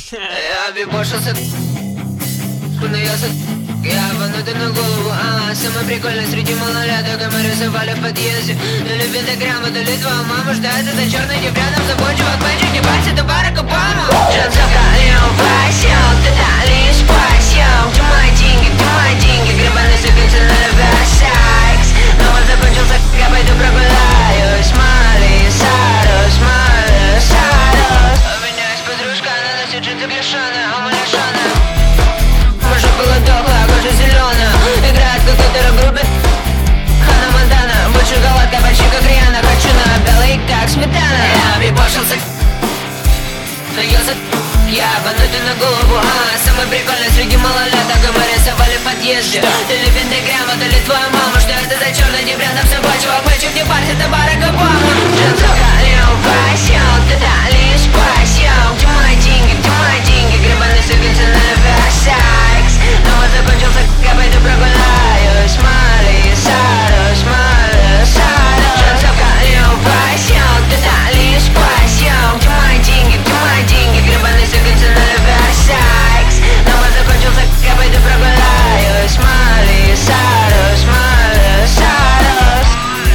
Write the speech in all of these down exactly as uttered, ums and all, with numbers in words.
Я обебошился, но я за... Я обманутый на голову, а самый прикольный среди малолеток. И мы рисовали в подъезде. То ли пентаграмма, то ли твоя мама ждает за черный деп. Рядом с тобой чувак, мальчик, не парься, это Барак Обама. Джанцовка, Лео Васил, ты дали спасил. Где мои деньги, где мои деньги? Гребаный сыпется на Версакс. Но он закончился, я пойду прогуляюсь. Мали, Сарус, Мали, Сарус. У меня есть подружка, она носит джинсы клешеные, а мы лишеные. Маша была дохлая, кожа зеленая. Играет какой-то рэп-группе Ханна Монтана. Вот шоколадка почти как Риана. Хочу на белый, как сметана. Я обебошился, наелся. Я обманутый на голову, а самый прикольный среди малолеток. И мы рисовали в подъезде. То ли пентаграмма, то ли твоя мама. Что это за черный деп рядом с собой? Чувак, мальчик, не парься, это Барак Обама. Джанцовка, Лео Васил, ты дали спасил. Где мои деньги, где мои деньги? Гребаный сыпется на Версакс. Но он закончился, я пойду прогуляюсь. Мали, Сарус, Мали, Сарус. Джанцовка, Лео Васил, ты дали спасил. Где мои деньги, где мои деньги? Гребаный сыпется на Версакс. Но он закончился, я пойду прогуляюсь. Мали, Сарус, Мали, Сарус.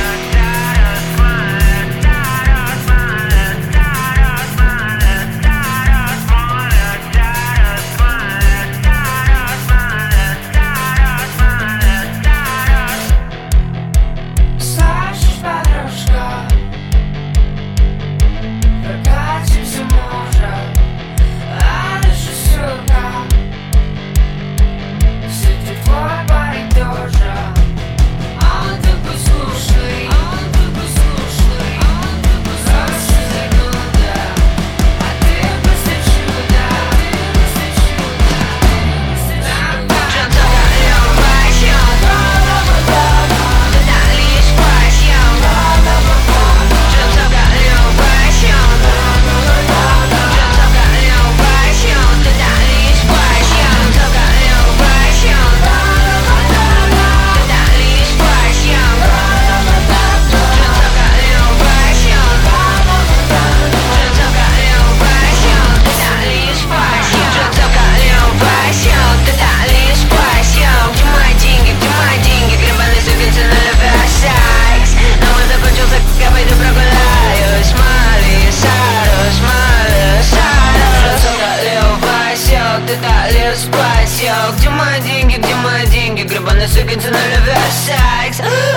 Слышишь, подружка, прокатимся, может, а дальше сука. Сидит твой парень тоже, а он такой слушный, а он такой слушный, а он такой слушный. Зануда, а ты просто чудо, ты просто чудо, ты просто чудо. Джанцовка, Лео Васил, ты дали спасил. Джанцовка, Лео Васил, Джанцовка, Лео Васил, ты дали спасил. Джанцовка, Лео Васил, ты дали спасил. Джанцовка, Лео Васил, Джанцовка, Лео Васил, ты дали спасил. Джанцовка, Лео Васил, ты дали спасил. Где мои деньги, где мои деньги? Гребаный сыпется на Версакс. Но он закончился, я пойду прогуляюсь. Мали, Сарус, Мали, Сарус. Джанцовка, Лео Васил, ты дали спасил. Где мои деньги, где мои деньги? Гребаный сыпется на Версакс.